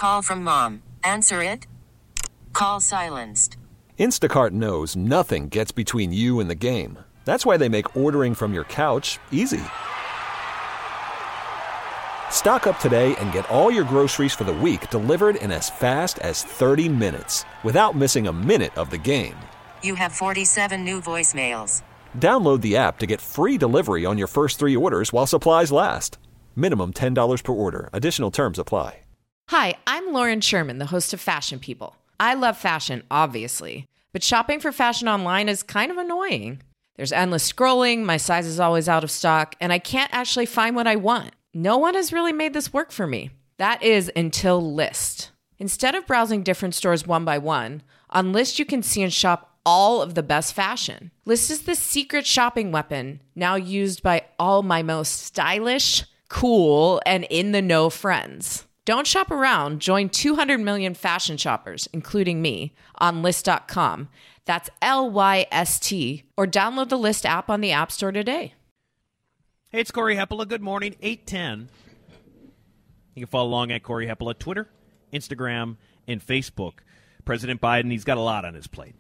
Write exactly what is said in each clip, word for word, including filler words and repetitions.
Call from mom. Answer it. Call silenced. Instacart knows nothing gets between you and the game. That's why they make ordering from your couch easy. Stock up today and get all your groceries for the week delivered in as fast as thirty minutes without missing a minute of the game. You have forty-seven new voicemails. Download the app to get free delivery on your first three orders while supplies last. Minimum ten dollars per order. Additional terms apply. Hi, I'm Lauren Sherman, the host of Fashion People. I love fashion, obviously, but shopping for fashion online is kind of annoying. There's endless scrolling, my size is always out of stock, and I can't actually find what I want. No one has really made this work for me. That is until Lyst. Instead of browsing different stores one by one, on Lyst you can see and shop all of the best fashion. Lyst is the secret shopping weapon now used by all my most stylish, cool, and in-the-know friends. Don't shop around. Join two hundred million fashion shoppers, including me, on Lyst dot com. That's L Y S T, or download the Lyst app on the App Store today. Hey, it's Corey Heppola. Good morning, eight ten. You can follow along at Corey Heppola, Twitter, Instagram, and Facebook. President Biden, he's got a lot on his plate.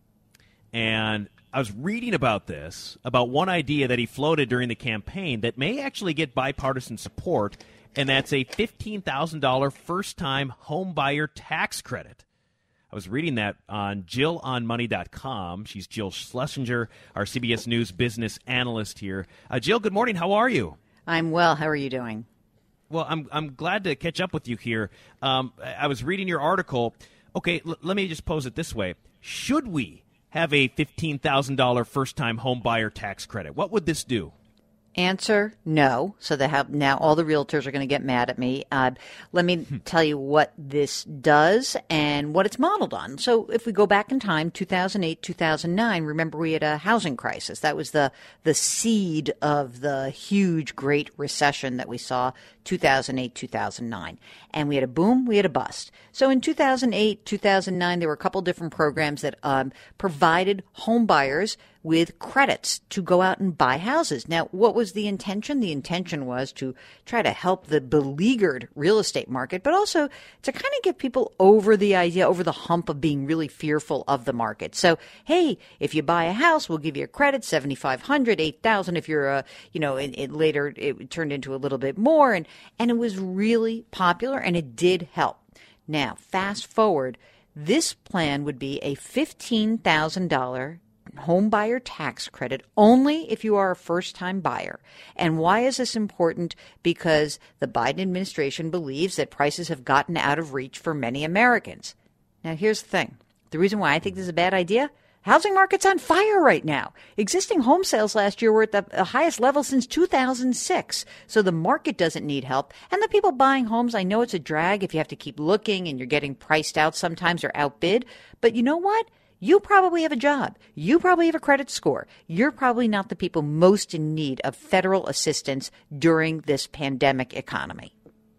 And I was reading about this, about one idea that he floated during the campaign that may actually get bipartisan support, and that's a fifteen thousand dollars first-time home buyer tax credit. I was reading that on Jill on Money dot com. She's Jill Schlesinger, our C B S News business analyst here. Uh, Jill, good morning. How are you? I'm well. How are you doing? Well, I'm I'm glad to catch up with you here. Um, I was reading your article. Okay, l- let me just pose it this way. Should we have a fifteen thousand dollars first-time home buyer tax credit? What would this do? Answer, no. So they have now all the realtors are going to get mad at me. Uh, let me tell you what this does and what it's modeled on. So if we go back in time, two thousand eight, two thousand nine, remember we had a housing crisis. That was the, the seed of the huge Great Recession that we saw two thousand eight, two thousand nine. And we had a boom, we had a bust. So in two thousand eight, two thousand nine, there were a couple different programs that um, provided home buyers with credits to go out and buy houses. Now, what was the intention? The intention was to try to help the beleaguered real estate market, but also to kind of get people over the idea, over the hump of being really fearful of the market. So, hey, if you buy a house, we'll give you a credit, seventy-five hundred dollars, eight thousand dollars if you're a, you know, it, it later it turned into a little bit more. And, and it was really popular and it did help. Now, fast forward, this plan would be a fifteen thousand dollars home buyer tax credit only if you are a first-time buyer. And why is this important? Because the Biden administration believes that prices have gotten out of reach for many Americans. Now, here's the thing. The reason why I think this is a bad idea, housing market's on fire right now. Existing home sales last year were at the highest level since two thousand six. So the market doesn't need help. And the people buying homes, I know it's a drag if you have to keep looking and you're getting priced out sometimes or outbid. But you know what? You probably have a job. You probably have a credit score. You're probably not the people most in need of federal assistance during this pandemic economy.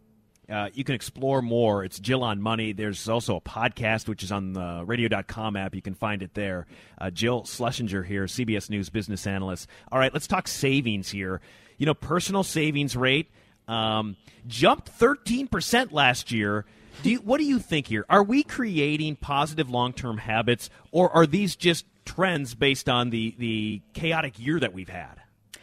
Uh, you can explore more. It's Jill on Money. There's also a podcast, which is on the radio dot com app. You can find it there. Uh, Jill Schlesinger here, C B S News business analyst. All right, let's talk savings here. You know, personal savings rate um, jumped thirteen percent last year. Do you, what do you think here? Are we creating positive long-term habits, or are these just trends based on the, the chaotic year that we've had?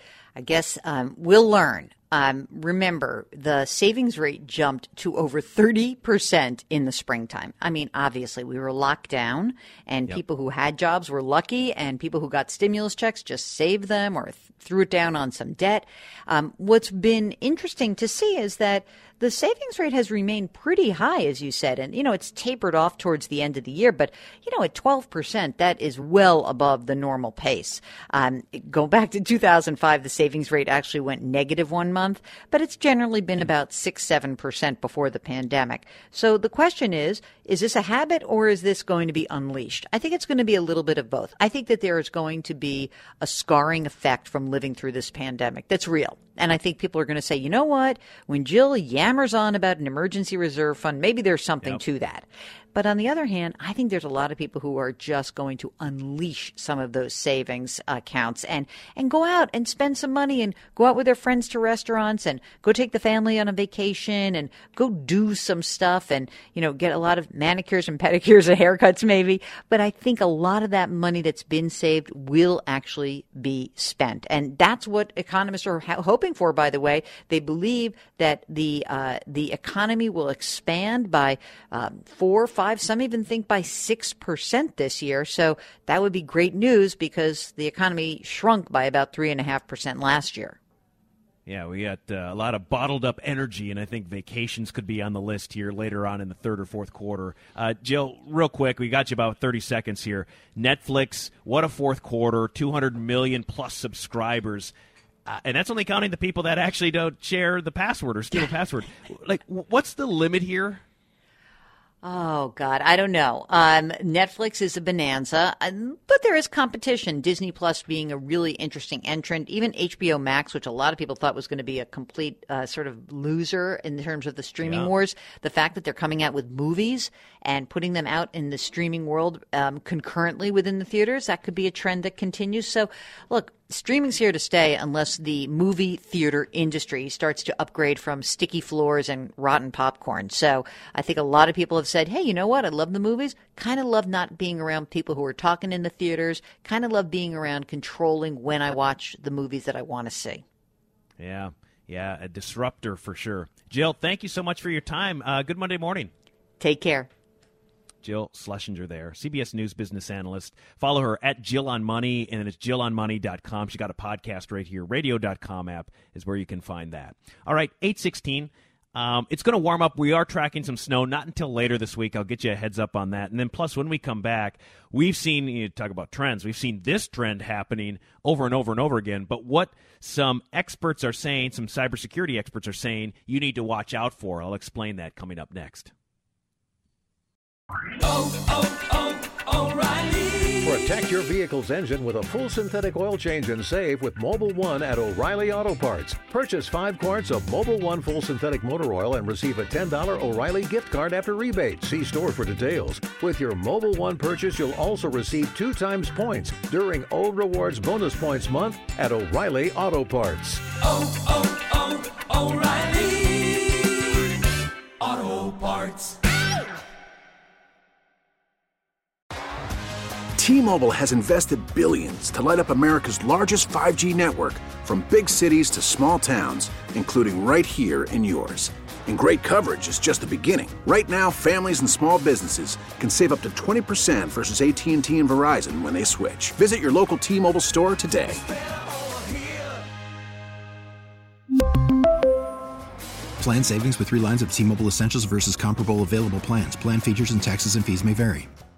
I guess um, we'll learn. Um, remember, the savings rate jumped to over thirty percent in the springtime. I mean, obviously, we were locked down, and yep. people who had jobs were lucky, and people who got stimulus checks just saved them or th- threw it down on some debt. Um, what's been interesting to see is that the savings rate has remained pretty high, as you said, and, you know, it's tapered off towards the end of the year. But, you know, at twelve percent, that is well above the normal pace. Um, go back to two thousand five, the savings rate actually went negative one month, but it's generally been about six, seven percent before the pandemic. So the question is, is this a habit or is this going to be unleashed? I think it's going to be a little bit of both. I think that there is going to be a scarring effect from living through this pandemic that's real. And I think people are going to say, you know what, when Jill yammers on about an emergency reserve fund, maybe there's something yep. to that. But on the other hand, I think there's a lot of people who are just going to unleash some of those savings accounts and, and go out and spend some money and go out with their friends to restaurants and go take the family on a vacation and go do some stuff and, you know, get a lot of manicures and pedicures and haircuts maybe. But I think a lot of that money that's been saved will actually be spent. And that's what economists are ha- hoping for, by the way. They believe that the uh, the economy will expand by um, four, five, some even think by six percent this year. So that would be great news because the economy shrunk by about three point five percent last year. Yeah, we got uh, a lot of bottled up energy, and I think vacations could be on the list here later on in the third or fourth quarter. Uh, Jill, real quick, we got you about thirty seconds here. Netflix, what a fourth quarter, two hundred million plus subscribers. Uh, and that's only counting the people that actually don't share the password or steal the password. Like, what's the limit here? Oh, God, I don't know. Um, Netflix is a bonanza, um, but there is competition. Disney Plus being a really interesting entrant. Even H B O Max, which a lot of people thought was going to be a complete uh, sort of loser in terms of the streaming yeah. wars. The fact that they're coming out with movies and putting them out in the streaming world um, concurrently within the theaters, that could be a trend that continues. So, look, streaming's here to stay unless the movie theater industry starts to upgrade from sticky floors and rotten popcorn. So I think a lot of people have said, hey, you know what? I love the movies. Kind of love not being around people who are talking in the theaters. Kind of love being around controlling when I watch the movies that I want to see. Yeah, yeah, a disruptor for sure. Jill, thank you so much for your time. Uh, good Monday morning. Take care. Jill Schlesinger there, C B S News business analyst. Follow her at Jill on Money, and it's jill on money dot com. She's got a podcast right here. radio dot com app is where you can find that. All right, eight sixteen. Um, it's going to warm up. We are tracking some snow, not until later this week. I'll get you a heads up on that. And then plus, when we come back, we've seen, you talk about trends, we've seen this trend happening over and over and over again. But what some experts are saying, some cybersecurity experts are saying, you need to watch out for. I'll explain that coming up next. Oh, oh, oh, O'Reilly. Protect your vehicle's engine with a full synthetic oil change and save with Mobil one at O'Reilly Auto Parts. Purchase five quarts of Mobil one full synthetic motor oil and receive a ten dollars O'Reilly gift card after rebate. See store for details. With your Mobil one purchase, you'll also receive two times points during O Rewards Bonus Points Month at O'Reilly Auto Parts. Oh, oh, oh, O'Reilly Auto Parts. T-Mobile has invested billions to light up America's largest five G network, from big cities to small towns, including right here in yours. And great coverage is just the beginning. Right now, families and small businesses can save up to twenty percent versus A T and T and Verizon when they switch. Visit your local T-Mobile store today. Plan savings with three lines of T-Mobile Essentials versus comparable available plans. Plan features and taxes and fees may vary.